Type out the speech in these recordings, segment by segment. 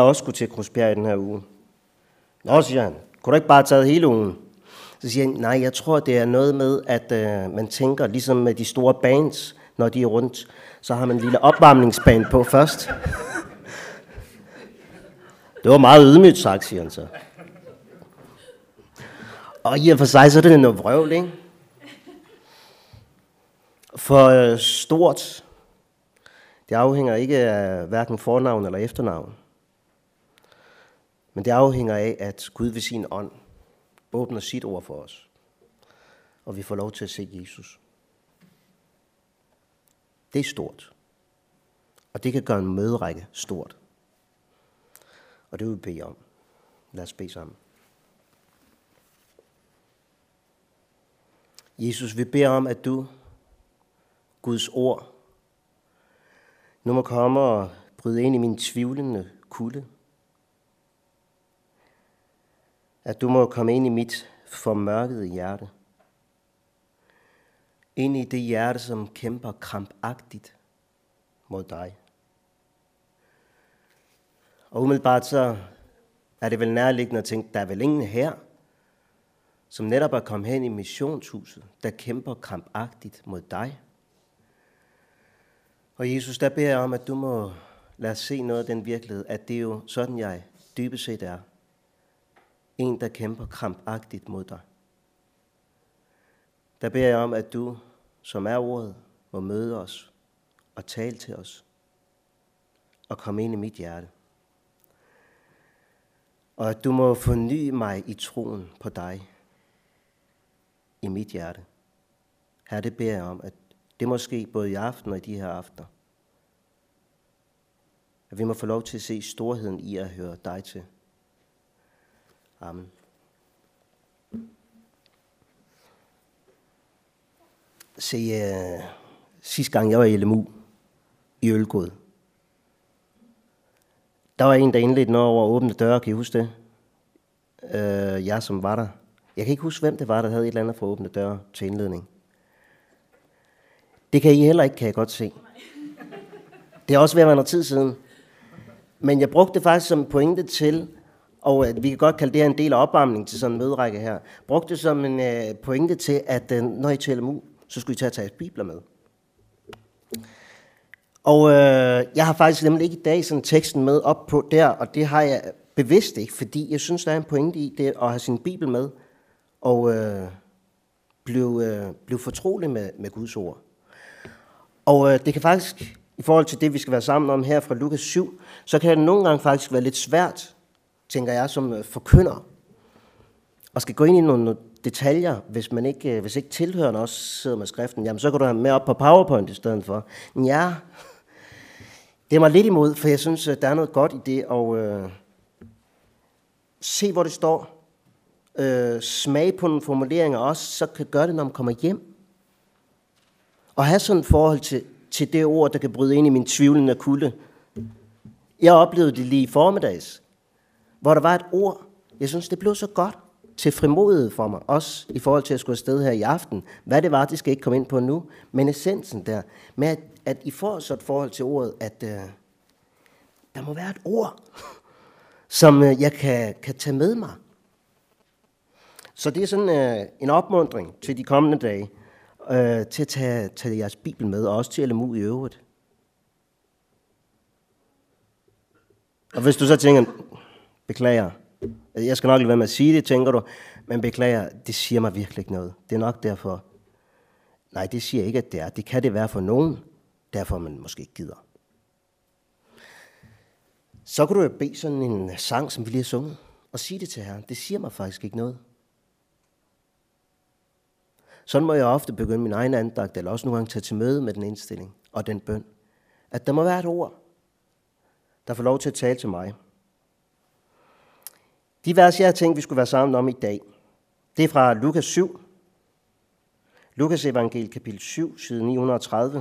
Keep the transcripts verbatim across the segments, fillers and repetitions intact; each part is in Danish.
også skulle til Krusbjerg i den her uge. Nå, siger han, kunne du ikke bare have taget hele ugen? Så siger han, nej, jeg tror, det er noget med, at øh, man tænker, ligesom med de store bands, når de er rundt, så har man en lille opvarmningsband på først. Det var meget ydmygt sagt, siger han så. Og i og for sig, så er det noget vrøvl, ikke? For øh, stort, det afhænger ikke af hverken fornavn eller efternavn. Men det afhænger af, at Gud ved sin ånd åbner sit ord for os. Og vi får lov til at se Jesus. Det er stort. Og det kan gøre en møderække stort. Og det vil vi bede om. Lad os bede sammen. Jesus, vi beder om, at du, Guds ord, nu må komme og bryde ind i min tvivlende kulde. At du må komme ind i mit formørkede hjerte. Ind i det hjerte, som kæmper krampagtigt mod dig. Og umiddelbart så er det vel nærliggende at tænke, der er vel ingen her, som netop er kommet hen i missionshuset, der kæmper krampagtigt mod dig. Og Jesus, der beder jeg om, at du må lade os se noget af den virkelighed, at det er jo sådan, jeg dybest set er. En, der kæmper krampagtigt mod dig. Der beder jeg om, at du, som er ordet, må møde os og tale til os og komme ind i mit hjerte. Og at du må forny mig i troen på dig i mit hjerte. Her det beder jeg om, at det må ske både i aften og i de her aftener. At vi må få lov til at se storheden i at høre dig til. Amen. Se, uh, sidste gang jeg var i L M U i Ølgod, der var en, der indledte noget over åbne døre. Kan I huske det? Uh, jeg som var der. Jeg kan ikke huske, hvem det var, der havde et eller andet for åbne døre til indledning. Det kan I heller ikke, kan jeg godt se. Det er også ved at være noget tid siden. Men jeg brugte det faktisk som pointe til, og vi kan godt kalde det her en del af opvarmning til sådan en møderække her, brugte det som en uh, pointe til, at uh, når I til L M U, så skulle I tage at tage bibler med. Og uh, jeg har faktisk nemlig ikke i dag sådan teksten med op på der, og det har jeg bevidst ikke, fordi jeg synes, der er en pointe i det at have sin bibel med, og uh, blive, uh, blive fortrolig med, med Guds ord. Og uh, det kan faktisk, i forhold til det, vi skal være sammen om her fra Lukas syv, så kan det nogle gange faktisk være lidt svært, tænker jeg, som forkynder, og skal gå ind i nogle detaljer, hvis man ikke, hvis ikke tilhørende også sidder med skriften, jamen så kan du have med op på PowerPoint i stedet for. Ja, det er mig lidt imod, for jeg synes, der er noget godt i det, og øh, se, hvor det står, øh, smage på nogle formuleringer også, så kan gøre det, når man kommer hjem. Og have sådan et forhold til, til det ord, der kan bryde ind i min tvivlende kulde. Jeg oplevede det lige i formiddags, hvor der var et ord, jeg synes, det blev så godt til frimodighed for mig, også i forhold til at skulle afsted her i aften. Hvad det var, det skal jeg ikke komme ind på nu, men essensen der, med at, at I får så et forhold til ordet, at uh, der må være et ord, som uh, jeg kan, kan tage med mig. Så det er sådan uh, en opmuntring til de kommende dage, uh, til at tage, tage jeres bibel med, og også til L M U i øvrigt. Og hvis du så tænker, beklager, jeg skal nok lade være med at sige det, tænker du, men beklager, det siger mig virkelig ikke noget. Det er nok derfor. Nej, det siger ikke, at det er. Det kan det være for nogen, derfor man måske ikke gider. Så kan du jo bede sådan en sang, som vi lige har sunget, og sige det til Herren. Det siger mig faktisk ikke noget. Sådan må jeg ofte begynde min egen andagt, eller også nogle gange tage til møde med den indstilling og den bøn, at der må være et ord, der får lov til at tale til mig. De vers, jeg har tænkt, vi skulle være sammen om i dag, det er fra Lukas syv. Lukas evangeliet kapitel syv, side ni hundrede og tredive.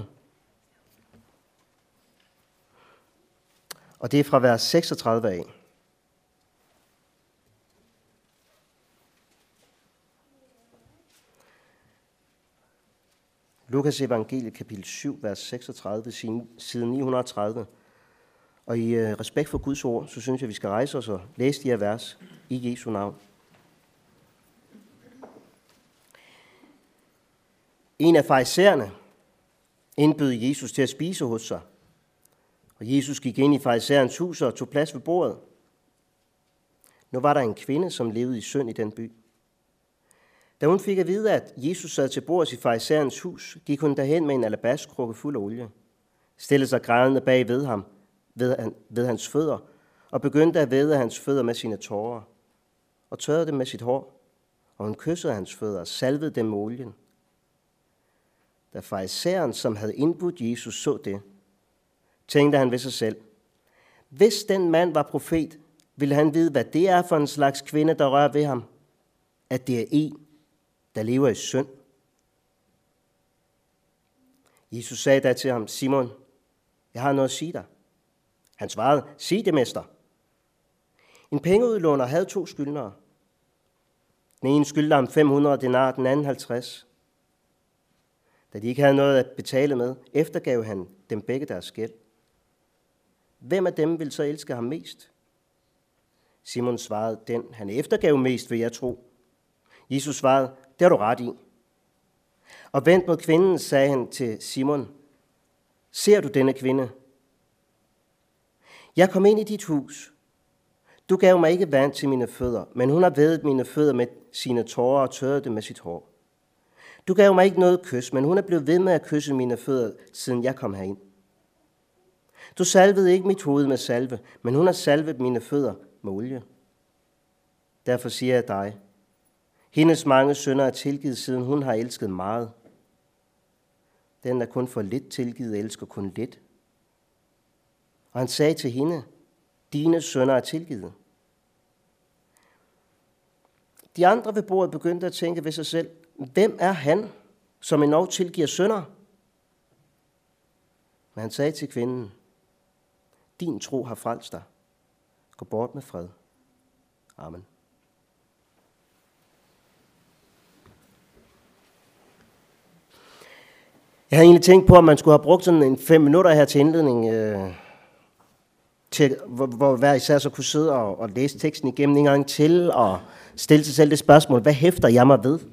Og det er fra vers seksogtredive af. Lukas evangeliet kapitel syv, vers seksogtredive, side ni hundrede og tredive. Og i øh, respekt for Guds ord, så synes jeg, vi skal rejse os og læse de her vers i Jesu navn. En af farisæerne indbød Jesus til at spise hos sig. Og Jesus gik ind i farisæerens hus og tog plads ved bordet. Nu var der en kvinde, som levede i synd i den by. Da hun fik at vide, at Jesus sad til bords i farisæerens hus, gik hun derhen med en alabastkrukke fuld af olie, stillede sig grædende bag ved ham, ved, han, ved hans fødder, og begyndte at væde hans fødder med sine tårer, og tørrede dem med sit hår, og hun kyssede hans fødder og salvede dem med olien. Da farisæeren, som havde indbudt Jesus, så det, tænkte han ved sig selv, hvis den mand var profet, ville han vide, hvad det er for en slags kvinde, der rører ved ham, at det er en, der lever i synd. Jesus sagde da til ham, Simon, jeg har noget at sige dig. Han svarede, sig det, mester. En pengeudlåner havde to skyldnere. Den ene skyldte ham fem hundrede denar, den anden halvtreds. Da de ikke havde noget at betale med, eftergav han dem begge deres gæld. Hvem af dem vil så elske ham mest? Simon svarede, den han eftergav mest, vil jeg tro. Jesus svarede, det har du ret i. Og vendt mod kvinden, sagde han til Simon, ser du denne kvinde? Jeg kom ind i dit hus. Du gav mig ikke vand til mine fødder, men hun har vædet mine fødder med sine tårer og tørret dem med sit hår. Du gav mig ikke noget kys, men hun er blevet ved med at kysse mine fødder, siden jeg kom herind. Du salvede ikke mit hoved med salve, men hun har salvet mine fødder med olie. Derfor siger jeg dig, hendes mange synder er tilgivet, siden hun har elsket meget. Den, der kun får lidt tilgivet, elsker kun lidt. Og han sagde til hende, dine synder er tilgivet. De andre ved bordet begyndte at tænke ved sig selv, hvem er han, som endnu tilgiver synder? Men han sagde til kvinden, din tro har frelst dig. Gå bort med fred. Amen. Jeg havde egentlig tænkt på, at man skulle have brugt sådan en fem minutter her til indledning, øh, til, hvor, hvor hver især så kunne sidde og, og læse teksten igennem en gang til, og stille sig selv det spørgsmål, hvad hæfter jeg mig ved?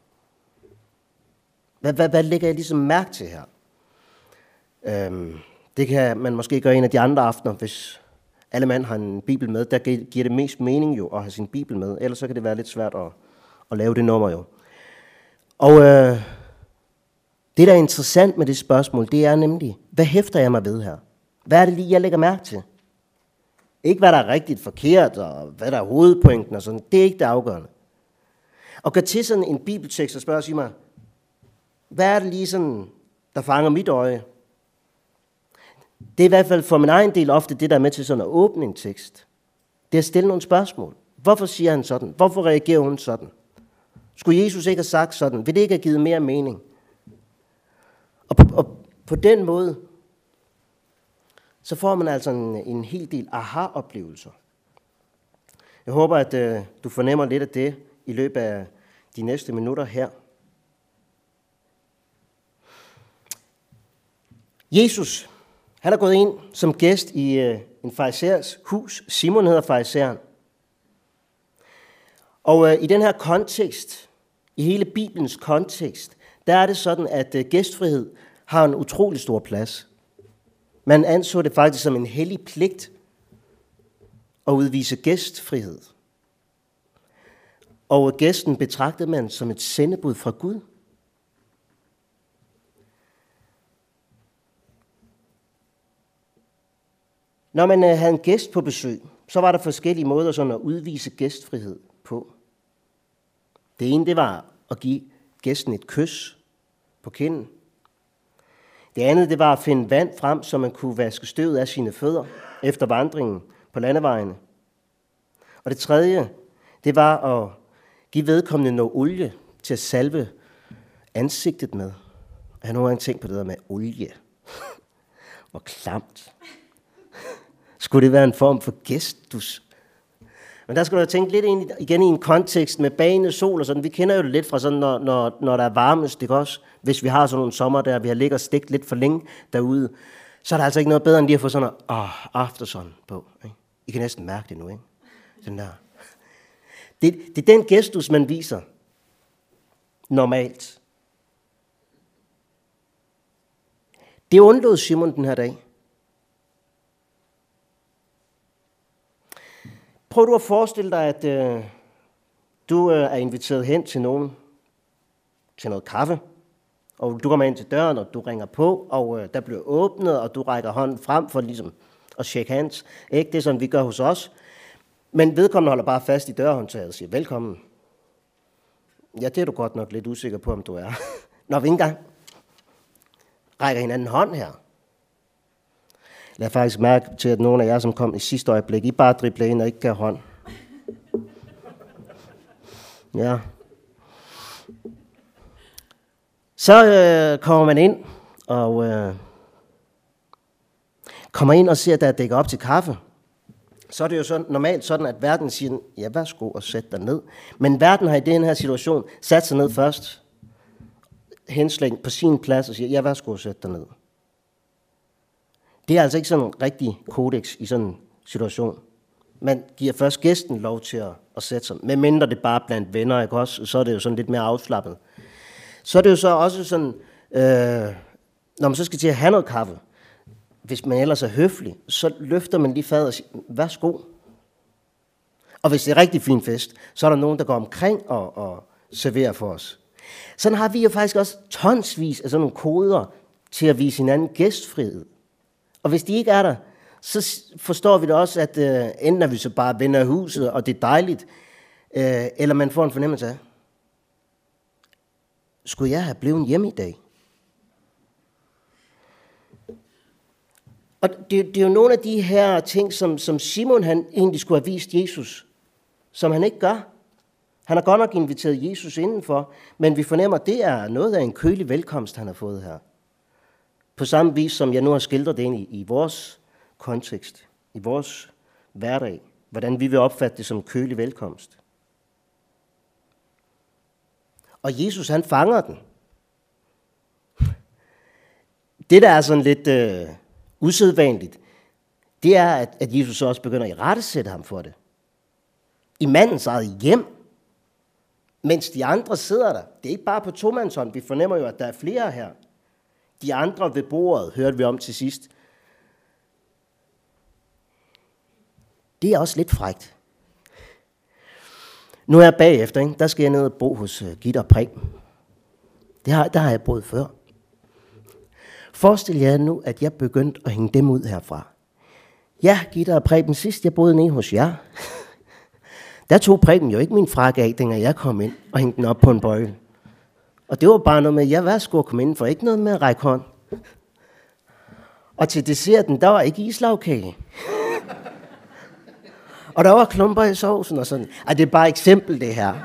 Hvad, hvad, hvad lægger jeg ligesom mærke til her? Øhm, det kan man måske gøre en af de andre aftener, hvis alle mand har en bibel med. Der giver det mest mening jo at have sin bibel med, ellers så kan det være lidt svært at, at lave det nummer jo. Og øh, det, der er interessant med det spørgsmål, det er nemlig, hvad hæfter jeg mig ved her? Hvad er det lige, jeg lægger mærke til? Ikke hvad der er rigtigt forkert, og hvad der er hovedpointen og sådan. Det er ikke det afgørende. Og gå til sådan en bibeltekst og spørge og sige mig, hvad er det lige sådan, der fanger mit øje? Det er i hvert fald for min egen del ofte det, der er med til sådan at åbne en tekst. Det er at stille nogle spørgsmål. Hvorfor siger han sådan? Hvorfor reagerer hun sådan? Skulle Jesus ikke have sagt sådan? Vil det ikke have givet mere mening? Og på, og på den måde, så får man altså en, en hel del aha-oplevelser. Jeg håber, at øh, du fornemmer lidt af det i løbet af de næste minutter her. Jesus, han er gået ind som gæst i øh, en farisæers hus. Simon hedder farisæeren. Og øh, i den her kontekst, i hele Bibelens kontekst, der er det sådan, at øh, gæstfrihed har en utrolig stor plads. Man anså det faktisk som en hellig pligt at udvise gæstfrihed. Og gæsten betragtede man som et sendebud fra Gud. Når man havde en gæst på besøg, så var der forskellige måder sådan at udvise gæstfrihed på. Det ene, det var at give gæsten et kys på kinden. Det andet, det var at finde vand frem, så man kunne vaske støvet af sine fødder efter vandringen på landevejene. Og det tredje, det var at give vedkommende noget olie til at salve ansigtet med. Jeg har nogle gange tænkt på det der med olie. Hvor klamt. Skulle det være en form for gestus? Men der skal du tænke lidt ind igen i en kontekst med bagende sol og sådan. Vi kender jo det lidt fra sådan, når, når, når der er varmest, ikke også? Hvis vi har sådan nogle sommer der, vi har ligget og stegt lidt for længe derude, så er der altså ikke noget bedre end lige at få sådan noget oh, aftersun på. Ikke? I kan næsten mærke det nu, ikke? Den der. Det, det er den gestus, man viser normalt. Det undlod Simon den her dag. Prøv du at forestille dig, at øh, du øh, er inviteret hen til nogen, til noget kaffe, og du kommer ind til døren, og du ringer på, og øh, der bliver åbnet, og du rækker hånden frem for ligesom at shake hands. Ikke? Det er sådan, vi gør hos os. Men vedkommende holder bare fast i dørhåndtaget og siger, velkommen. Ja, det er du godt nok lidt usikker på, om du er. Når vi ikke engang rækker hinanden hånd her. Lad faktisk mærke til, at nogle af jer, som kom i sidste øjeblik, I bare dribler ind og ikke gav hånd. Ja. Så øh, kommer man ind, og øh, kommer ind og ser, at der er dækket op til kaffe. Så er det jo sådan, normalt sådan, at verden siger, ja, værsgo og sæt dig ned. Men verden har i den her situation sat sig ned først, henslængt på sin plads og siger, ja, værsgo og sæt dig ned. Det er altså ikke sådan en rigtig kodex i sådan en situation. Man giver først gæsten lov til at, at sætte sig. Men mindre det bare blandt venner, ikke også? Så er det jo sådan lidt mere afslappet. Så er det jo så også sådan, øh, når man så skal til at have noget kaffe, hvis man ellers er høflig, så løfter man lige fadet og siger, værsgo. Og hvis det er rigtig fin fest, så er der nogen, der går omkring og, og serverer for os. Sådan har vi jo faktisk også tonsvis af sådan nogle koder til at vise hinanden gæstfrihed. Og hvis de ikke er der, så forstår vi det også, at øh, enten er vi så bare venner af huset, og det er dejligt, øh, eller man får en fornemmelse af, skulle jeg have blevet hjemme i dag? Og det, det er jo nogle af de her ting, som, som Simon han egentlig skulle have vist Jesus, som han ikke gør. Han har godt nok inviteret Jesus indenfor, men vi fornemmer, at det er noget af en kølig velkomst, han har fået her. På samme vis, som jeg nu har skildret det ind i, i vores kontekst, i vores hverdag, hvordan vi vil opfatte det som kølig velkomst. Og Jesus, han fanger den. Det, der er sådan lidt øh, usædvanligt, det er, at, at Jesus også begynder at irettesætte ham for det. I mandens eget hjem, mens de andre sidder der. Det er ikke bare på tomandshånd, vi fornemmer jo, at der er flere her. De andre ved bordet, hørte vi om til sidst. Det er også lidt frækt. Nu er jeg bagefter, ikke? Der skal jeg ned og bo hos uh, Gitte og Preben. Det har, der har jeg boet før. Forestil jer nu, at jeg begyndte at hænge dem ud herfra. Ja, Gitte og Preben, sidst jeg boede nede hos jer, der tog Preben jo ikke min frakke af, dengang jeg kom ind og hængte den op på en bøjle. Og det var bare noget med, at jeg værsgo at komme ind, for ikke noget med at række hånd. Og til desserten, der var ikke islagkage. Og der var klumper i sovsen og sådan. Ej, det er bare et eksempel, det her.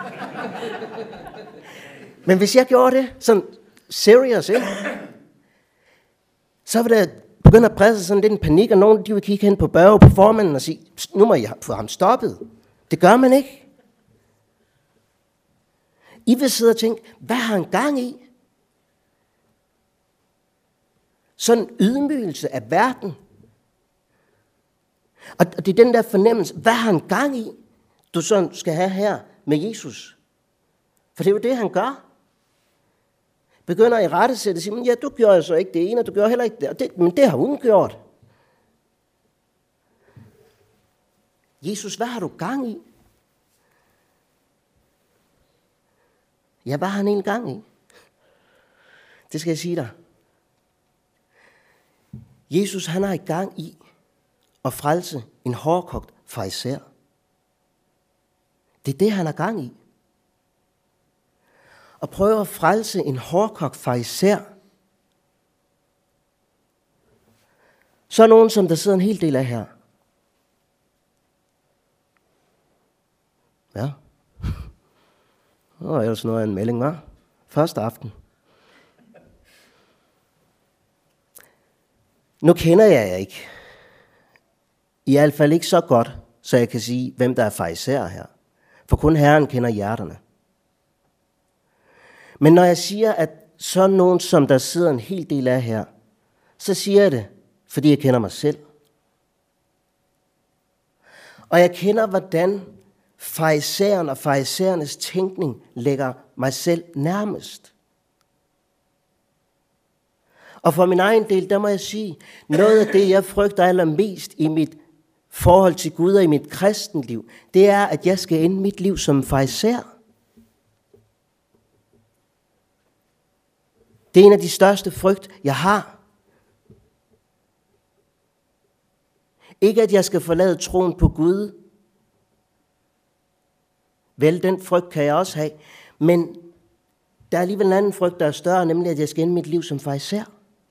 Men hvis jeg gjorde det, sådan serious, ikke? Så vil der begynde at presse sådan lidt en panik, og nogen de vil kigge hen på Børge på formanden og sige, nu må jeg få ham stoppet. Det gør man ikke. I vil sidde og tænke, hvad har han gang i? Sådan en ydmygelse af verden. Og det er den der fornemmelse, hvad har han gang i, du sådan skal have her med Jesus? For det er jo det, han gør. Begynder i rettesætte og siger, ja, du gjorde så ikke det ene, og du gjorde heller ikke det, det men det har hun gjort. Jesus, hvad har du gang i? Ja, hvad har han egentlig gang i? Det skal jeg sige dig. Jesus, han har i gang i at frelse en hårdkogt fariser. Det er det, han har gang i. Og prøve at frelse en hårdkogt fariser. Så er nogen, som der sidder en hel del af her. Ja. Det var ellers noget af en melding, var? Første aften. Nu kender jeg jer ikke. I hvert fald ikke så godt, så jeg kan sige, hvem der er fariserer her. For kun Herren kender hjerterne. Men når jeg siger, at sådan nogen, som der sidder en hel del af her, så siger jeg det, fordi jeg kender mig selv. Og jeg kender, hvordan farisæeren og farisæernes tænkning lægger mig selv nærmest. Og for min egen del, der må jeg sige, noget af det, jeg frygter allermest i mit forhold til Gud og i mit kristenliv, det er, at jeg skal ende mit liv som farisæer. Det er en af de største frygt, jeg har. Ikke at jeg skal forlade troen på Gud. Vel, den frygt kan jeg også have. Men der er alligevel en anden frygt, der er større, nemlig at jeg skal ende mit liv som farisæer.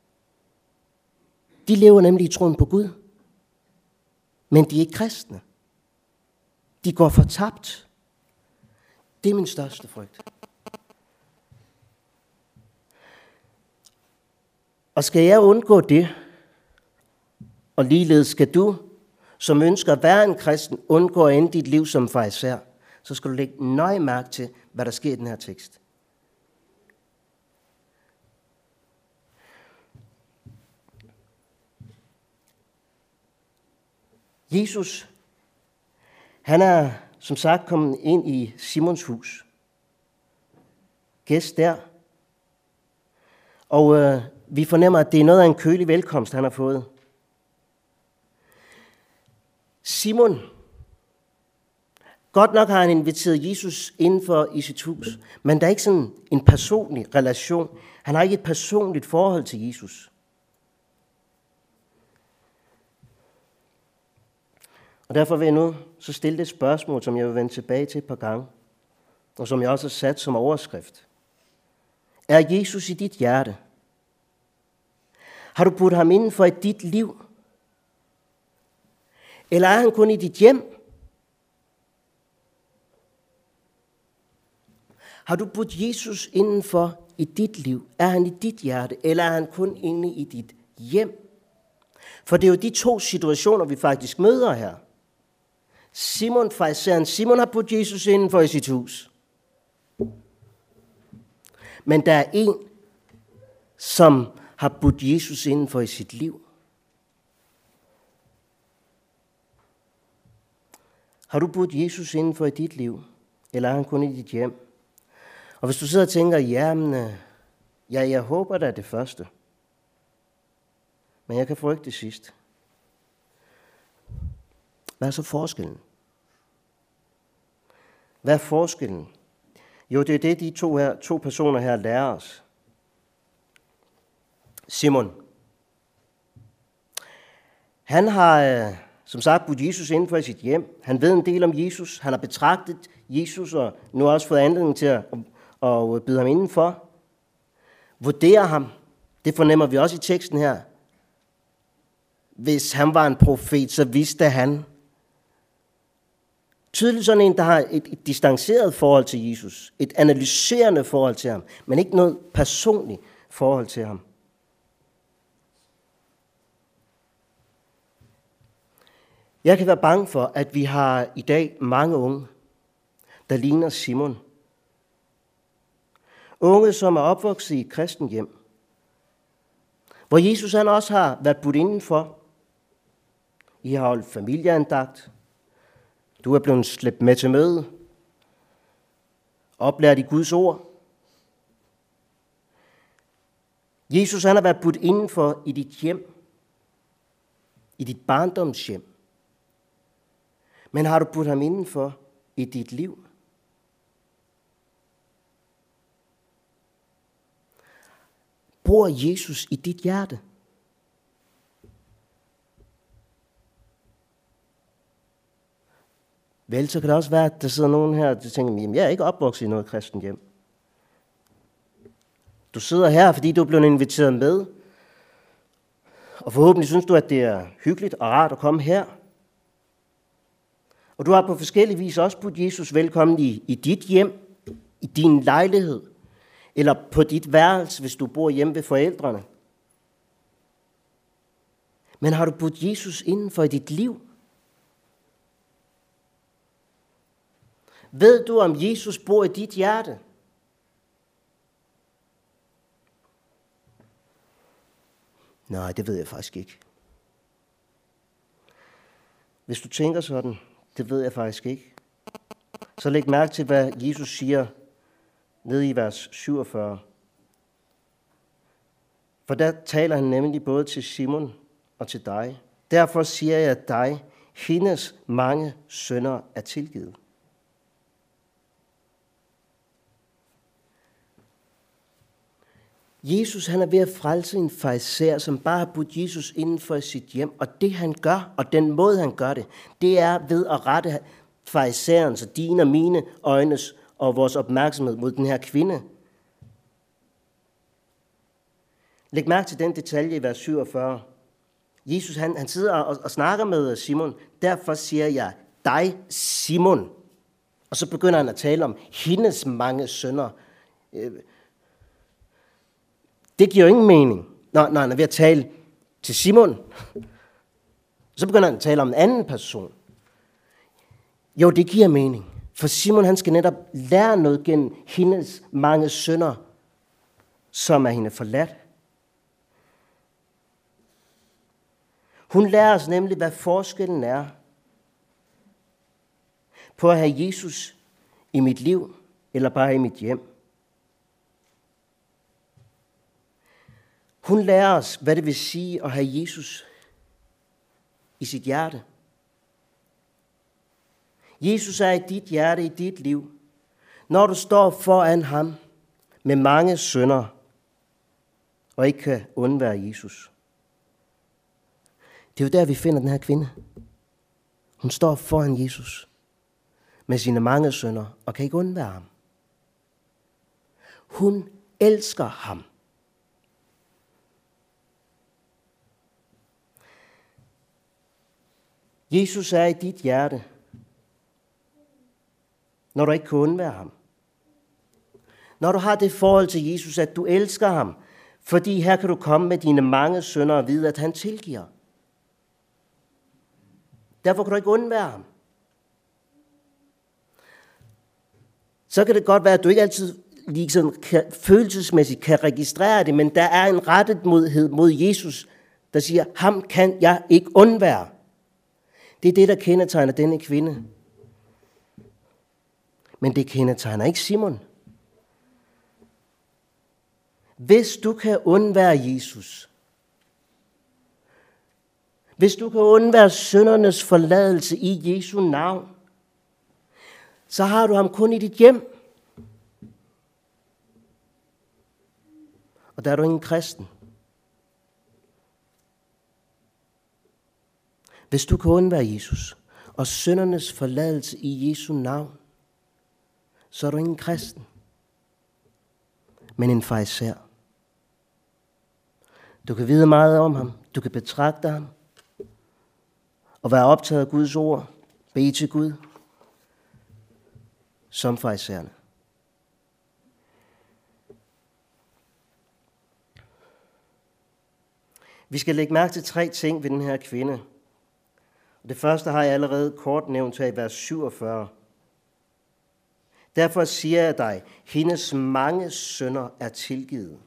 De lever nemlig i troen på Gud. Men de er ikke kristne. De går fortabt. Det er min største frygt. Og skal jeg undgå det, og ligeledes skal du, som ønsker at være en kristen, undgå at ende dit liv som farisæer, så skal du lægge nøje mærke til, hvad der sker i den her tekst. Jesus, han er som sagt kommet ind i Simons hus. Gæst der. Og øh, vi fornemmer, at det er noget af en kølig velkomst, han har fået. Simon, godt nok har han inviteret Jesus indenfor i sit hus, men der er ikke sådan en personlig relation. Han har ikke et personligt forhold til Jesus. Og derfor vil jeg nu så stille et spørgsmål, som jeg vil vende tilbage til et par gange, og som jeg også har sat som overskrift. Er Jesus i dit hjerte? Har du budt ham inden for i dit liv? Eller er han kun i dit hjem? Har du budt Jesus indenfor i dit liv? Er han i dit hjerte, eller er han kun inde i dit hjem? For det er jo de to situationer, vi faktisk møder her. Simon, farisæeren Simon har budt Jesus indenfor i sit hus. Men der er en, som har budt Jesus indenfor i sit liv. Har du budt Jesus indenfor i dit liv, eller er han kun i dit hjem? Og hvis du sidder og tænker, jamen, ja, jeg håber da det første, men jeg kan frygte det sidste. Hvad er så forskellen? Hvad er forskellen? Jo, det er det, de to, her, to personer her lærer os. Simon. Han har, som sagt, budt Jesus inden for sit hjem. Han ved en del om Jesus. Han har betragtet Jesus, og nu har også fået anledning til at, at, at byde ham indenfor. Vurderer ham. Det fornemmer vi også i teksten her. Hvis han var en profet, så vidste han. Tydeligt sådan en, der har et, et distanceret forhold til Jesus. Et analyserende forhold til ham. Men ikke noget personligt forhold til ham. Jeg kan være bange for, at vi har i dag mange unge, der ligner Simon. Unge, som er opvokset i et kristent hjem. Hvor Jesus han også har været budt indenfor. I har holdt familieandagt. Du er blevet slæbt med til møde. Oplært i Guds ord. Jesus han har været budt indenfor i dit hjem. I dit barndomshjem. Men har du budt ham indenfor i dit liv? Bor Jesus i dit hjerte? Vel, så kan det også være, at der sidder nogen her, der tænker, jamen jeg er ikke opvokset i noget kristent hjem. Du sidder her, fordi du er blevet inviteret med, og forhåbentlig synes du, at det er hyggeligt og rart at komme her. Og du har på forskellige vis også budt Jesus velkommen i, i dit hjem, i din lejlighed, eller på dit værelse, hvis du bor hjemme ved forældrene. Men har du budt Jesus indenfor i dit liv? Ved du, om Jesus bor i dit hjerte? Nej, det ved jeg faktisk ikke. Hvis du tænker sådan, det ved jeg faktisk ikke. Så læg mærke til, hvad Jesus siger nede i vers syvogfyrre. For der taler han nemlig både til Simon og til dig. Derfor siger jeg dig, hendes mange synder er tilgivet. Jesus han er ved at frelse en farisæer, som bare har budt Jesus inden for sit hjem. Og det han gør, og den måde han gør det, det er ved at rette farisæerens og dine og mine øjnes og vores opmærksomhed mod den her kvinde. Læg mærke til den detalje i vers syvogfyrre. Jesus han, han sidder og, og snakker med Simon. Derfor siger jeg dig, Simon. Og så begynder han at tale om hendes mange synder. Det giver jo ingen mening, når, når han er ved at tale til Simon. Så begynder han at tale om en anden person. Jo, det giver mening. For Simon han skal netop lære noget gennem hendes mange synder, som er hende forladt. Hun lærer os nemlig, hvad forskellen er på at have Jesus i mit liv, eller bare i mit hjem. Hun lærer os, hvad det vil sige at have Jesus i sit hjerte. Jesus er i dit hjerte, i dit liv, når du står foran ham med mange synder, og ikke kan undvære Jesus. Det er jo der, vi finder den her kvinde. Hun står foran Jesus med sine mange synder, og kan ikke undvære ham. Hun elsker ham. Jesus er i dit hjerte, når du ikke kan undvære ham. Når du har det forhold til Jesus, at du elsker ham, fordi her kan du komme med dine mange synder og vide, at han tilgiver. Derfor kan du ikke undvære ham. Så kan det godt være, at du ikke altid ligesom kan, følelsesmæssigt kan registrere det, men der er en rettetmodhed mod Jesus, der siger, ham kan jeg ikke undvære. Det er det, der kendetegner denne kvinde. Men det kendetegner ikke Simon. Hvis du kan undvære Jesus, hvis du kan undvære syndernes forladelse i Jesu navn, så har du ham kun i dit hjem. Og der er du ingen kristen. Hvis du kan undvære Jesus og syndernes forladelse i Jesu navn, så er du ingen kristen, men en farisæer. Du kan vide meget om ham, du kan betragte ham, og være optaget af Guds ord, bede til Gud, som farisæerne. Vi skal lægge mærke til tre ting ved den her kvinde. Det første har jeg allerede kort nævnt her i vers syvogfyrre. Derfor siger jeg dig, hendes mange synder er tilgivet.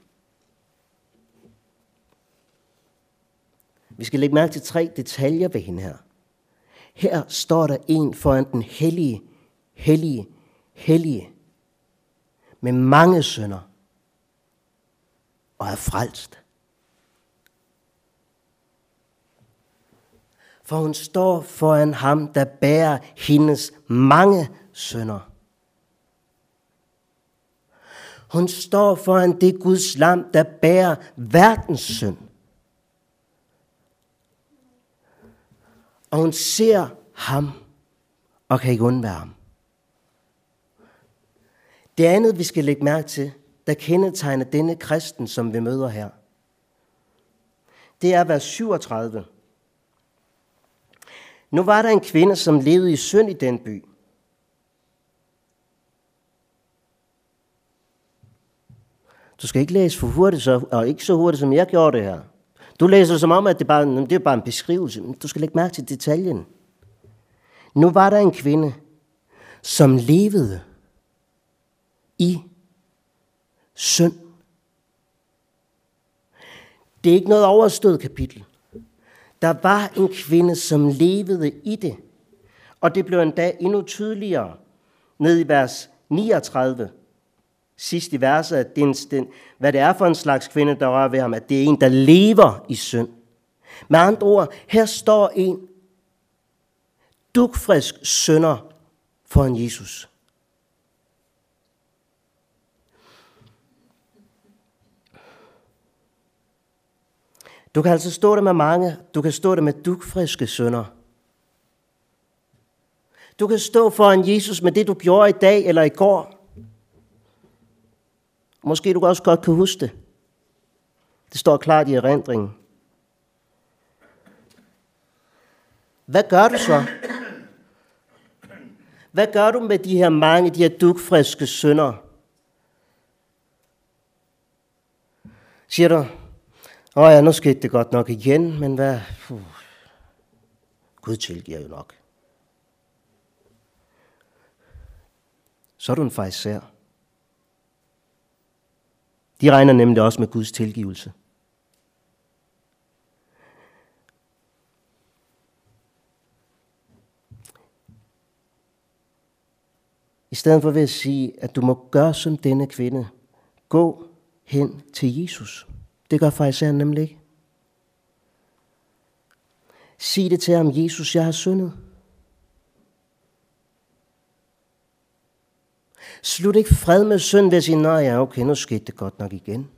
Vi skal lægge mærke til tre detaljer ved hende her. Her står der en foran den hellige, hellige, hellige, med mange synder, og er frelst. For hun står foran ham, der bærer hendes mange synder. Hun står foran det Guds lam, der bærer verdens synd. Og hun ser ham og kan ikke undvære ham. Det andet, vi skal lægge mærke til, der kendetegner denne kristen, som vi møder her, det er vers syvogtredive. Nu var der en kvinde, som levede i synd i den by. Du skal ikke læse for hurtigt, så, og ikke så hurtigt, som jeg gjorde det her. Du læser som om, at det, bare, det er bare en beskrivelse, men du skal lægge mærke til detaljen. Nu var der en kvinde, som levede i synd. Det er ikke noget overstået kapitel. Der var en kvinde, som levede i det. Og det blev endda endnu tydeligere ned i vers niogtredive. Sidst i verset, at det er en, hvad det er for en slags kvinde, der rører ved ham, at det er en, der lever i synd. Med andre ord, her står en dugfrisk synder foran Jesus. Du kan altså stå der med mange, du kan stå der med dugfriske synder. Du kan stå foran Jesus med det, du gjorde i dag eller i går. Måske du også godt kan huske det. Det står klart i erindringen. Hvad gør du så? Hvad gør du med de her mange, de her dugfriske synder? Siger du, åh ja, nu skete det godt nok igen, men hvad? Puh. Gud tilgiver jo nok. Så er du en farisæer. De regner nemlig også med Guds tilgivelse. I stedet for vil jeg sige, at du må gøre som denne kvinde. Gå hen til Jesus. Det gør farisæeren nemlig ikke. Sig det til ham, Jesus, jeg har syndet. Slut ikke fred med synd ved at sige, nej, ja, okay, nu skete det godt nok igen.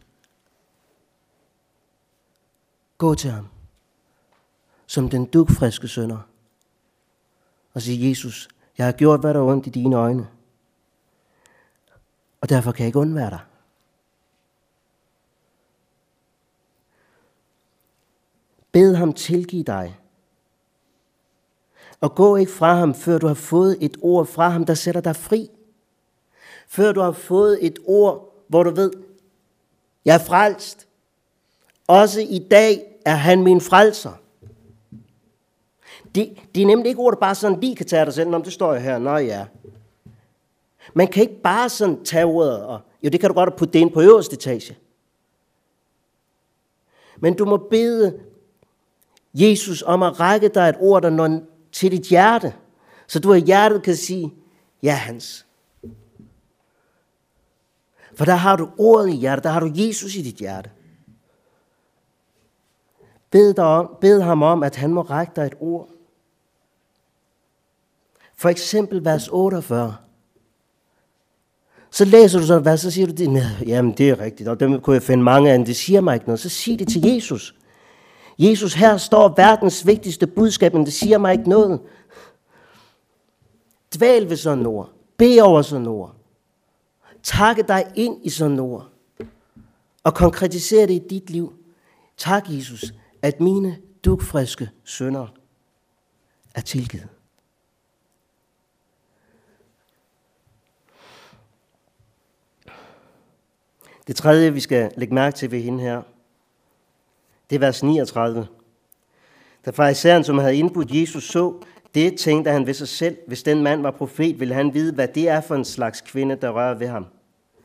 Gå til ham, som den dugfriske synder, og sige, Jesus, jeg har gjort, hvad der er ondt i dine øjne, og derfor kan jeg ikke undvære dig. Bed ham tilgive dig, og gå ikke fra ham, før du har fået et ord fra ham, der sætter dig fri. Før du har fået et ord, hvor du ved, jeg er frelst. Også i dag er han min frelser. Det, det er nemlig ikke ord, der bare sådan lige kan tage dig selv, om det står jo her, nå ja. Man kan ikke bare sådan tage ordet, og jo, det kan du godt putte det ind på øverste etage. Men du må bede Jesus om at række dig et ord, der når til dit hjerte, så du af hjertet kan sige, ja Hans. For der har du ordet i hjertet, der har du Jesus i dit hjerte. Bed, dig om, bed ham om, at han må række dig et ord. For eksempel vers otteogfyrre. Så læser du så vers, så siger du, jamen det er rigtigt, og dem kunne jeg finde mange af, det siger mig ikke noget. Så sig det til Jesus. Jesus, her står verdens vigtigste budskab, men det siger mig ikke noget. Dvæl ved sådan ord. Bed over sådan ord. Takke dig ind i sådan ord. Og konkretisere det i dit liv. Tak, Jesus, at mine dugfriske synder er tilgivet. Det tredje, vi skal lægge mærke til ved hende her, det er vers niogtredive. Da farisæeren, som havde indbudt Jesus, så det, tænkte han ved sig selv, hvis den mand var profet, ville han vide, hvad det er for en slags kvinde, der rører ved ham.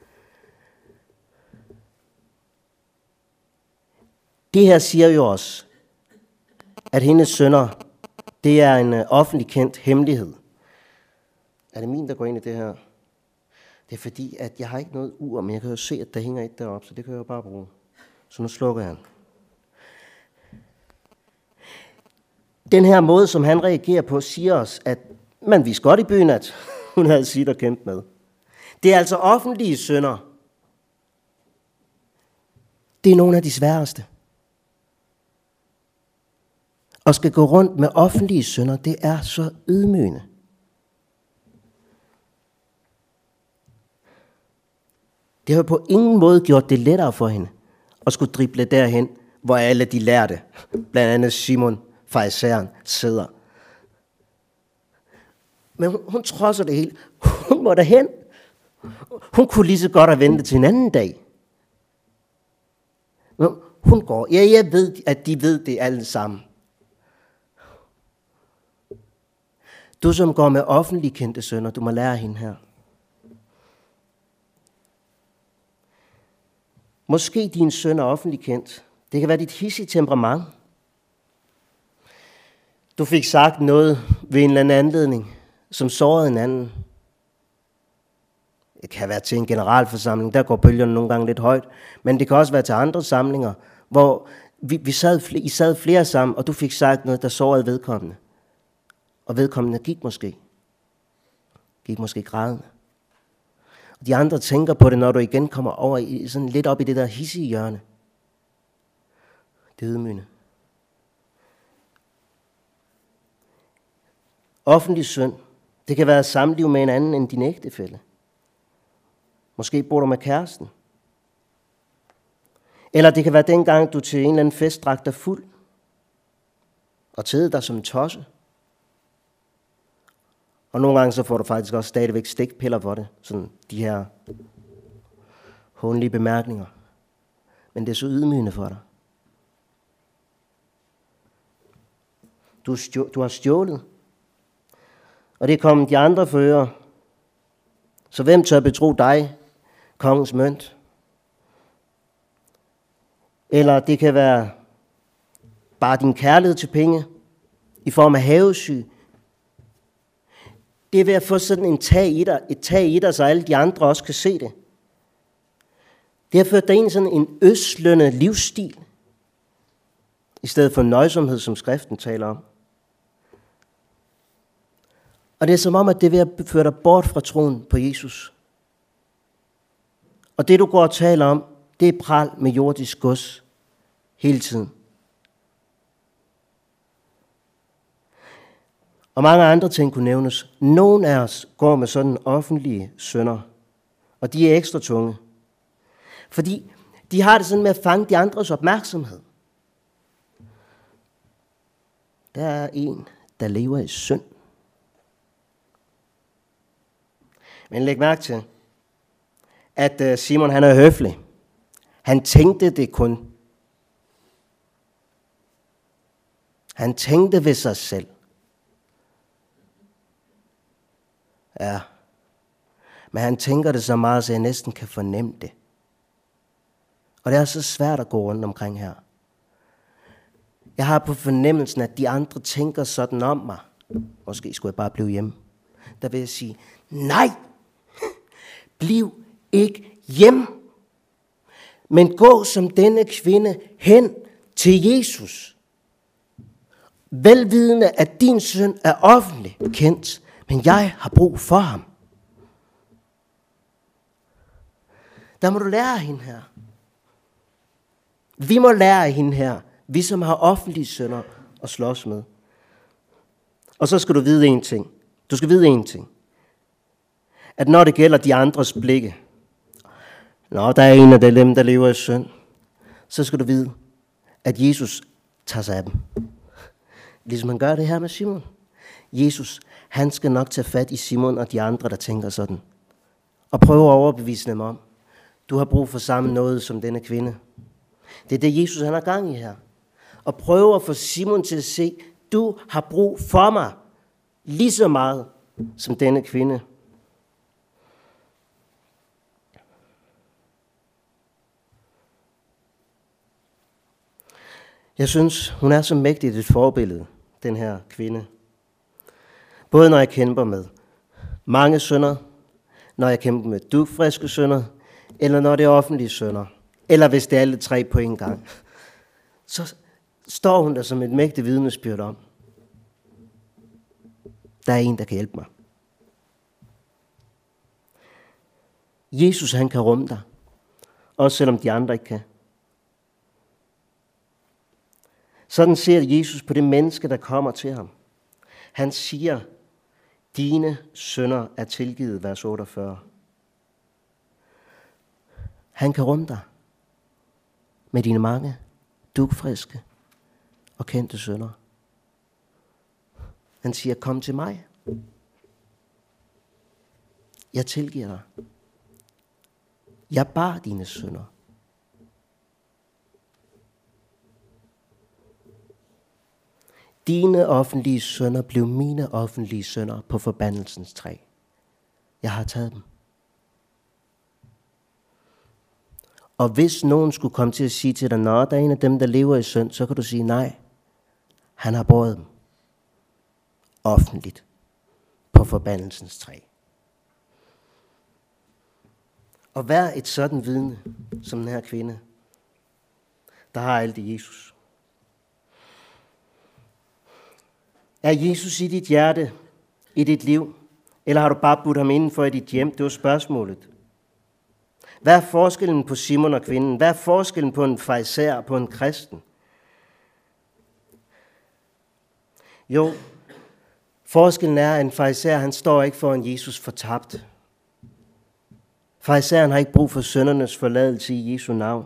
Det her siger jo også, at hendes sønner, det er en offentlig kendt hemmelighed. Er det min, der går ind i det her? Det er fordi, at jeg har ikke noget ur, men jeg kan jo se, at der hænger et deroppe, så det kan jeg jo bare bruge. Så nu slukker jeg den. Den her måde, som han reagerer på, siger os, at man vidste godt i byen, at hun havde sit og kæmpe med. Det er altså offentlige synder. Det er nogle af de sværeste. Og skal gå rundt med offentlige synder, det er så ydmygende. Det har på ingen måde gjort det lettere for hende at skulle drible derhen, hvor alle de lærte, blandt andet Simon, farisæeren, sidder. Men hun, hun trodser det hele. Hun må derhen. Hun kunne lige så godt have ventet til en anden dag. Men hun går. Ja, jeg ved, at de ved det alle sammen. Du, som går med offentlig kendte sønner, du må lære hende her. Måske din søn er offentlig kendt. Det kan være dit hissige temperament. Du fik sagt noget ved en eller anden anledning, som sårede en anden. Det kan være til en generalforsamling, der går bølgerne nogle gange lidt højt, men det kan også være til andre samlinger, hvor vi, vi sad, I sad flere sammen, og du fik sagt noget, der sårede vedkommende. Og vedkommende gik måske. Gik måske grædende. Og de andre tænker på det, når du igen kommer over i, sådan lidt op i det der hissige hjørne. Det er ydmygende. Offentlig synd. Det kan være samliv med en anden end din ægtefælle. Måske bor du med kæresten. Eller det kan være dengang, du til en eller anden fest drak dig fuld. Og tædede dig som en tosse. Og nogle gange så får du faktisk også stadigvæk stikpiller for det. Sådan de her hånlige bemærkninger. Men det er så ydmygende for dig. Du, stjå, du har stjålet. Og det er kommet de andre for øre. Så hvem tør betro dig, kongens mønt? Eller det kan være bare din kærlighed til penge i form af havesyg. Det er ved at få sådan en tag i dig, et tag i dig, så alle de andre også kan se det. Det har ført dig ind i sådan en østlønnet livsstil, i stedet for nøjsomhed, som skriften taler om. Og det er som om, at det er ved at føre dig bort fra troen på Jesus. Og det, du går og taler om, det er pral med jordisk gods hele tiden. Og mange andre ting kunne nævnes. Nogle af os går med sådan offentlige synder, og de er ekstra tunge. Fordi de har det sådan med at fange de andres opmærksomhed. Der er en, der lever i synd. Men læg mærke til, at Simon han er høflig. Han tænkte det kun. Han tænkte ved sig selv. Ja, men han tænker det så meget, så jeg næsten kan fornemme det. Og det er så svært at gå rundt omkring her. Jeg har på fornemmelsen, at de andre tænker sådan om mig. Måske skulle jeg bare blive hjemme. Der vil jeg sige, nej, bliv ikke hjemme. Men gå som denne kvinde hen til Jesus. Velvidende, at din søn er offentlig kendt, men jeg har brug for ham. Der må du lære af hende her. Vi må lære af hende her. Vi som har offentlige sønner at slås med. Og så skal du vide en ting. Du skal vide en ting. At når det gælder de andres blikke, når der er en af dem, der lever i synd, så skal du vide, at Jesus tager sig af dem. Ligesom han gør det her med Simon. Jesus, han skal nok tage fat i Simon og de andre, der tænker sådan. Og prøve at overbevise dem om, du har brug for samme noget som denne kvinde. Det er det, Jesus han har gang i her. Og prøve at få Simon til at se, du har brug for mig lige så meget som denne kvinde. Jeg synes, hun er så mægtigt et forbillede, den her kvinde. Både når jeg kæmper med mange synder, når jeg kæmper med dugfriske synder, eller når det er offentlige synder, eller hvis det er alle tre på en gang, så står hun der som et mægtigt vidnesbyrd om, der er en, der kan hjælpe mig. Jesus, han kan rumme dig, også selvom de andre ikke kan. Sådan ser Jesus på det menneske, der kommer til ham. Han siger, dine synder er tilgivet, vers otteogfyrre. Han kan rumme dig med dine mange dugfriske og kendte synder. Han siger, kom til mig. Jeg tilgiver dig. Jeg bar dine synder. Dine offentlige synder blev mine offentlige synder på forbandelsens træ. Jeg har taget dem. Og hvis nogen skulle komme til at sige til dig, nå, der er en af dem, der lever i synd, så kan du sige nej. Han har båret dem. offentligt på forbandelsens træ. Og vær et sådan vidne som den her kvinde, der har alt i Jesus. Er Jesus i dit hjerte, i dit liv, eller har du bare budt ham indenfor i dit hjem? Det var spørgsmålet. Hvad er forskellen på Simon og kvinden? Hvad er forskellen på en farisæer og på en kristen? Jo, forskellen er, at en farisæer, han står ikke foran Jesus fortabt. Farisæeren har ikke brug for syndernes forladelse i Jesu navn.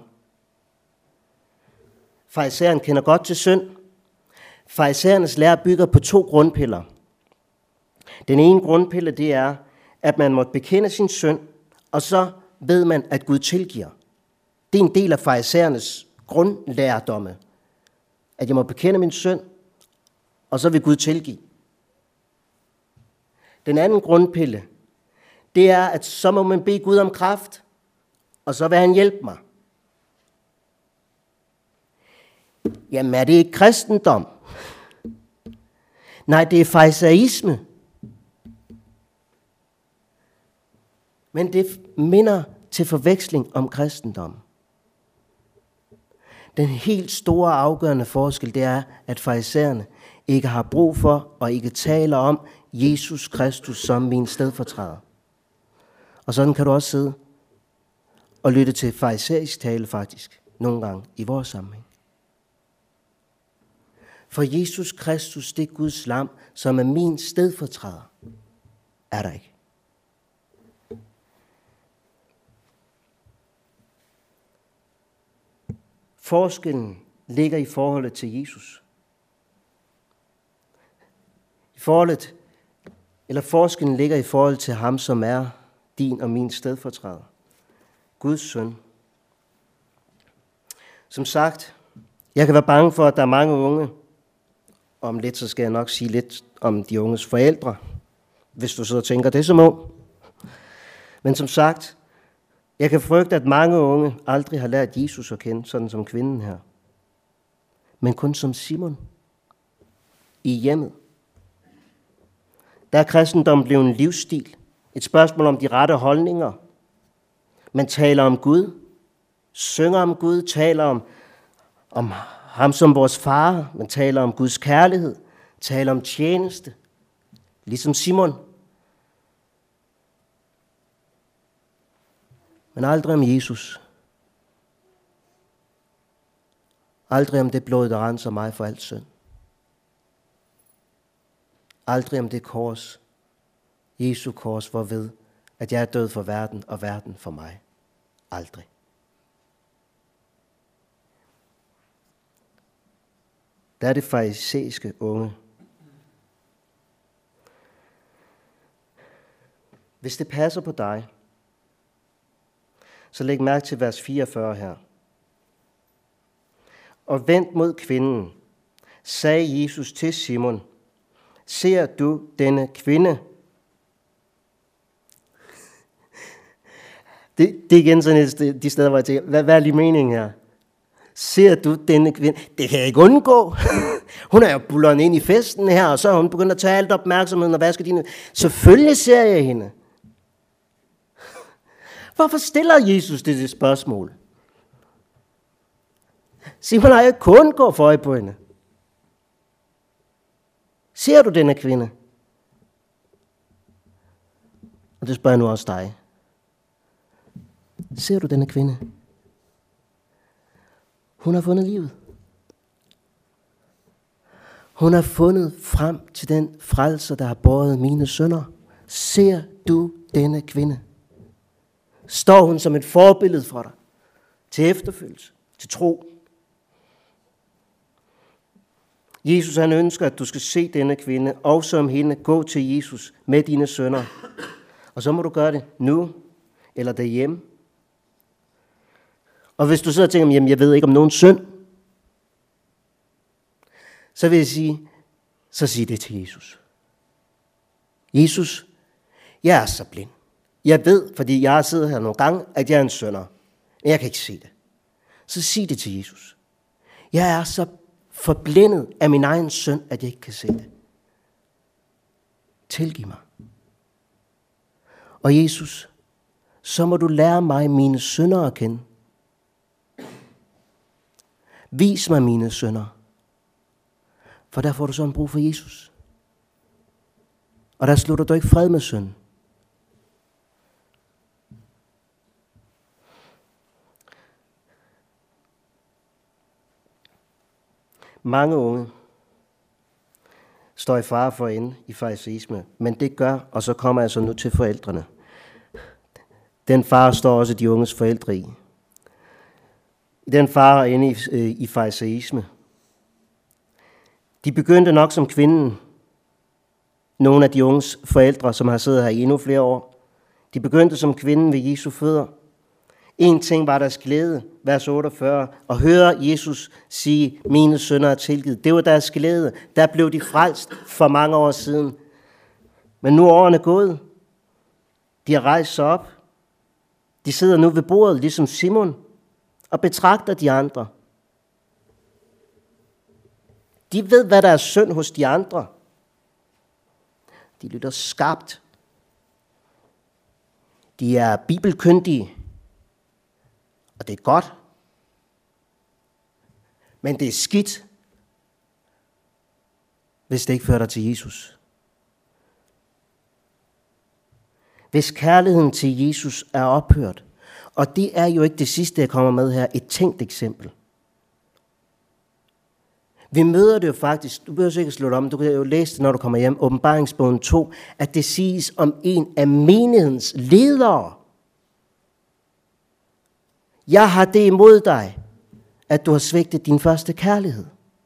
Farisæeren kender godt til synd. Farisæernes lære bygger på to grundpiller. Den ene grundpille, det er, at man måtte bekende sin synd, og så ved man, at Gud tilgiver. Det er en del af farisæernes grundlærdomme. At jeg må bekende min synd, og så vil Gud tilgive. Den anden grundpille, det er, at så må man bede Gud om kraft, og så vil han hjælpe mig. Jamen er det ikke kristendom? Nej, det er farisæisme. Men det minder til forveksling om kristendom. Den helt store afgørende forskel, det er, at farisæerne ikke har brug for og ikke taler om Jesus Kristus som min stedfortræder. Og sådan kan du også sidde og lytte til farisæisk tale faktisk, nogle gange i vores sammenhæng. For Jesus Kristus, det er Guds lam, som er min stedfortræder, er der ikke. Forskellen ligger i forholdet til Jesus. I forholdet, eller forskellen ligger i forhold til ham, som er din og min stedfortræder. Guds søn. Som sagt, jeg kan være bange for, at der er mange unge. Om lidt, så skal jeg nok sige lidt om de unges forældre, hvis du sidder og tænker, det er som ung. Men som sagt, jeg kan frygte, at mange unge aldrig har lært Jesus at kende, sådan som kvinden her. Men kun som Simon i hjemmet. Der er kristendom blevet en livsstil. Et spørgsmål om de rette holdninger. Man taler om Gud, synger om Gud, taler om, om ham som vores far. Man taler om Guds kærlighed, taler om tjeneste, ligesom Simon. Men aldrig om Jesus. Aldrig om det blod, der renser mig for alt synd. Aldrig om det kors, Jesu kors, hvorved, at jeg er død for verden, og verden for mig. Aldrig. Der er det farisæiske unge. Hvis det passer på dig, så læg mærke til vers fireogfyrre her. Og vendt mod kvinden, sagde Jesus til Simon, ser du denne kvinde? Det, det er igen sådan et, de steder, hvor jeg tænker, hvad, hvad er lige meningen her? Ser du denne kvinde? Det kan jeg ikke undgå. Hun er jo bulleren ind i festen her, og så har hun begyndt at tage alt opmærksomheden og vaske dine. Selvfølgelig ser jeg hende. Hvorfor stiller Jesus det, det spørgsmål? Simon har jo kun gået for øje på hende. Ser du denne kvinde? Og det spørger jeg nu også dig. Ser du denne kvinde? Hun har fundet livet. Hun har fundet frem til den frelser, der har båret mine synder. Ser du denne kvinde? Står hun som et forbillede for dig? Til efterfølgelse, til tro. Jesus han ønsker, at du skal se denne kvinde, og som hende gå til Jesus med dine synder. Og så må du gøre det nu, eller derhjemme. Og hvis du sidder og tænker, jamen jeg ved ikke om nogen synd, så vil jeg sige, så sig det til Jesus. Jesus, jeg er så blind. Jeg ved, fordi jeg har siddet her nogle gange, at jeg er en synder. Men jeg kan ikke se det. Så sig det til Jesus. Jeg er så forblændet af min egen synd, at jeg ikke kan se det. tilgiv mig. Og Jesus, så må du lære mig mine synder at kende. Vis mig mine synder. For der får du sådan brug for Jesus. Og der slutter du ikke fred med synd. Mange unge står i fare for at ende i farisisme, men det gør, og så kommer jeg så nu til forældrene. Den fare står også de unges forældre i. Den fare er inde i, i farisisme. De begyndte nok som kvinden, nogle af de unges forældre, som har siddet her i endnu flere år. De begyndte som kvinden ved Jesu fødder. En ting var deres glæde, vers otteogfyrre, at høre Jesus sige, mine synder er tilgivet. Det var deres glæde. Der blev de frelst for mange år siden. Men nu er årene gået. De har rejst sig op. De sidder nu ved bordet, ligesom Simon, og betragter de andre. De ved, hvad der er synd hos de andre. De lytter skarpt. De er bibelkyndige. Og det er godt. Men det er skidt, hvis det ikke fører dig til Jesus. Hvis kærligheden til Jesus er ophørt, og det er jo ikke det sidste, jeg kommer med her, et tænkt eksempel. Vi møder det jo faktisk, du behøver ikke slutte om, du kan jo læse det, når du kommer hjem, Åbenbaringsbogen to, at det siges om en af menighedens ledere. Jeg har det imod dig, at du har svigtet din første kærlighed.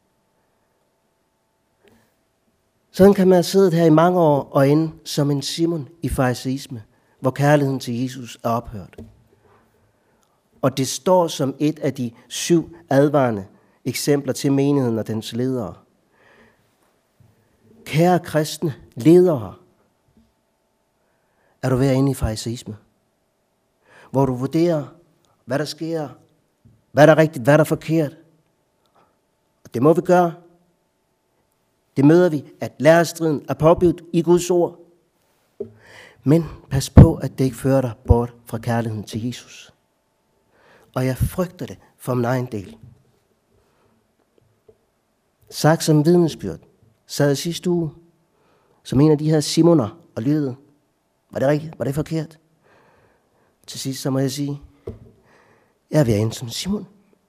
Sådan kan man have siddet her i mange år og ende som en Simon i farisisme, hvor kærligheden til Jesus er ophørt. Og det står som et af de syv advarende eksempler til menigheden og dens ledere. Kære kristne ledere, er du ved at ende i farisisme, hvor du vurderer, hvad der sker, hvad der er rigtigt, hvad der er forkert. Og det må vi gøre. Det møder vi, at lærestriden er påbudt i Guds ord. Men pas på, at det ikke fører dig bort fra kærligheden til Jesus. Og jeg frygter det for min egen del. Sagt som vidnesbyrd, sad sidste uge, som en af de her Simoner og lyttede. Var det rigtigt? Var det forkert? Til sidst så må jeg sige, jeg er ved at ende som Simon.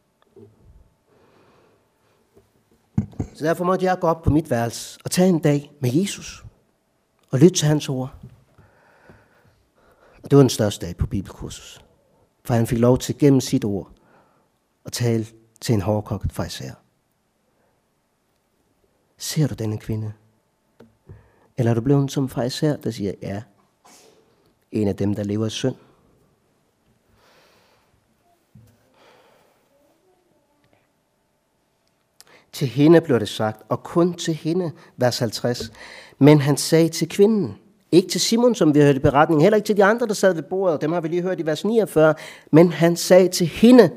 Så derfor måtte jeg gå op på mit værelse og tage en dag med Jesus og lytte til hans ord. Og det var den største dag på bibelkursus, for han fik lov til gennem sit ord at tale til en hårdkogt fariseer. Ser du denne kvinde? Eller er du blevet som fariseer, der siger, ja, en af dem, der lever i synd? Til hende blev det sagt, og kun til hende, vers halvtreds. Men han sagde til kvinden, ikke til Simon, som vi har hørt i beretningen, heller ikke til de andre, der sad ved bordet, dem har vi lige hørt i vers niogfyrre, men han sagde til hende,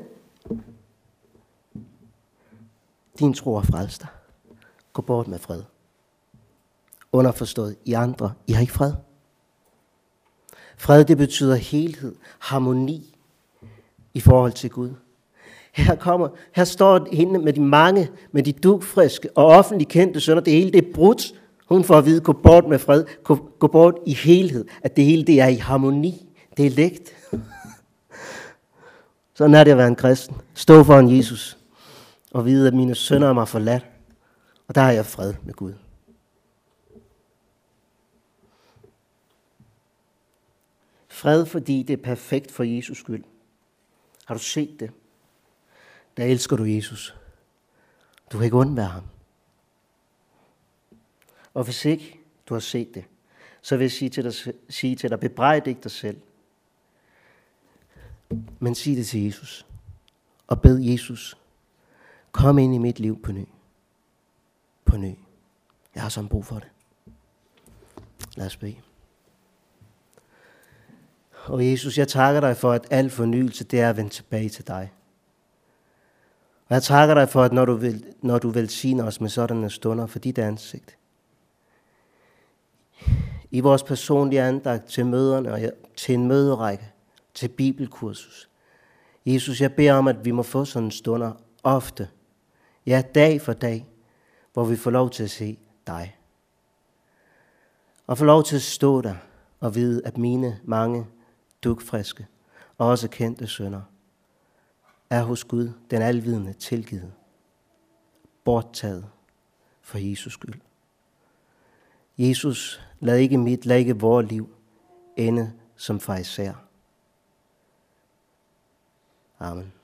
din tro er frelst dig. Gå bort med fred. Underforstået, I andre, I har ikke fred. Fred, det betyder helhed, harmoni i forhold til Gud. Her kommer, her står hende med de mange, med de dugfriske og offentligt kendte sønner. Det hele det er brudt. Hun får at vide, gå bort med fred, gå, gå bort i helhed. At det hele det er i harmoni. Det er lægt. Sådan er det at være en kristen. Stå foran Jesus og vide, at mine sønner er mig forladt. Og der har jeg fred med Gud. Fred, fordi det er perfekt for Jesus skyld. Har du set det? Der elsker du Jesus. Du kan ikke undvære ham. Og hvis ikke du har set det, så vil jeg sige til dig, sige til dig bebrejde ikke dig selv. Men sig det til Jesus. Og bed Jesus, kom ind i mit liv på ny. På ny. Jeg har sådan brug for det. Lad os bede. Og Jesus, jeg takker dig for, at al fornyelse, det er at vende tilbage til dig. Og jeg takker dig for, at når du, vil, når du velsigner os med sådanne stunder for dit ansigt, i vores personlige andagt til møderne og til en møderække, til bibelkursus. Jesus, jeg beder om, at vi må få sådan stunder ofte, ja dag for dag, hvor vi får lov til at se dig. Og få lov til at stå der og vide, at mine mange dugfriske og også kendte synder er hos Gud, den alvidende, tilgivet, borttaget for Jesus skyld. Jesus, lad ikke mit, lad ikke vores liv ende som farisæer. Amen.